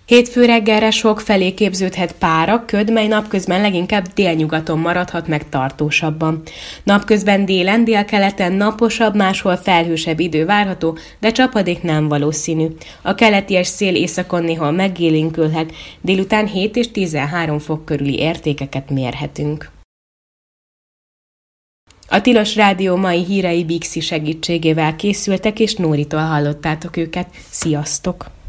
Hétfő reggelre sok felé képződhet pára, köd, mely napközben leginkább délnyugaton maradhat meg tartósabban. Napközben délen, délkeleten naposabb, máshol felhősebb idő várható, de csapadék nem valószínű. A keleti szél északon néhol megélénkülhet, délután 7 és 13 fok körüli értékeket mérhetünk. A Tilos Rádió mai hírei Bixi segítségével készültek, és Nóritól hallottátok őket. Sziasztok!